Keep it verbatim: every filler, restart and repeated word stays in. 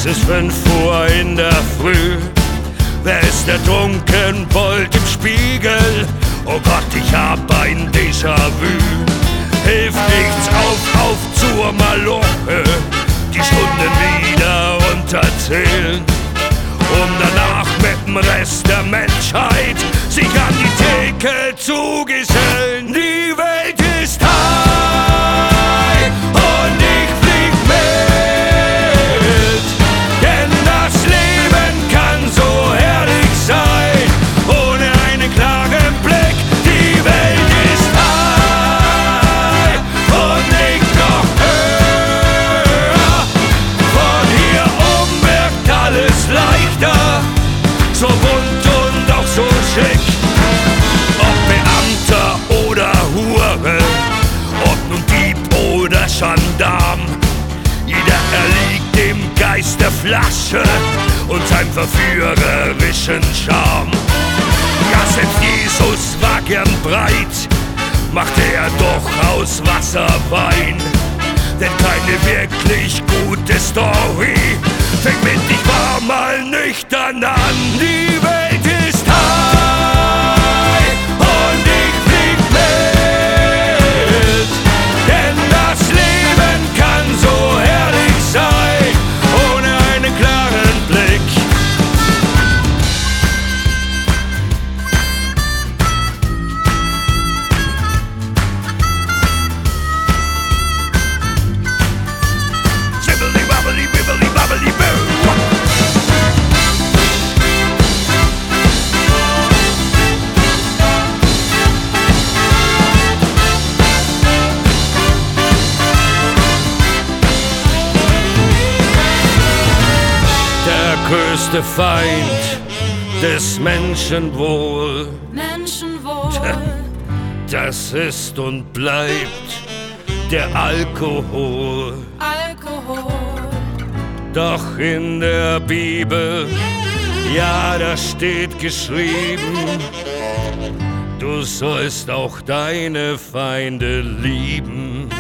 Es ist fünf Uhr in der Früh. Wer ist der Trunkenbold im Spiegel? Oh Gott, ich hab ein Déjà-vu. Hilft nichts, auf, auf zur Maloche, die Stunden wieder runterzählen, um danach mit dem Rest der Menschheit sich an die Theke zu gesellen. Die Welt ist high und ich flieg mit, denn das Leben kann so herrlich sein, ohne einen klaren Blick. Die Welt ist high und nicht noch höher. Von hier oben wirkt alles leichter, so bunt und auch so schick. Ob Beamter oder Hure, ob nun Dieb oder Gendarm, jeder erliegt dem Geist der Flasche und seinem verführerischen Charme. Ja, selbst Jesus war gern breit, machte er doch aus Wasser Wein. Denn keine wirklich gute Story fängt mit "Ich war mal nüchtern" an. Die Welt ist high und ich flieg mit, denn das Leben kann so herrlich sein, ohne einen klaren Blick. Zibbly wobbly bibbly bobbly boo. Der größte Feind des Menschenwohl, Menschenwohl, das ist und bleibt der Alkohol. Alkohol, Doch in der Bibel, ja, da steht geschrieben, du sollst auch deine Feinde lieben.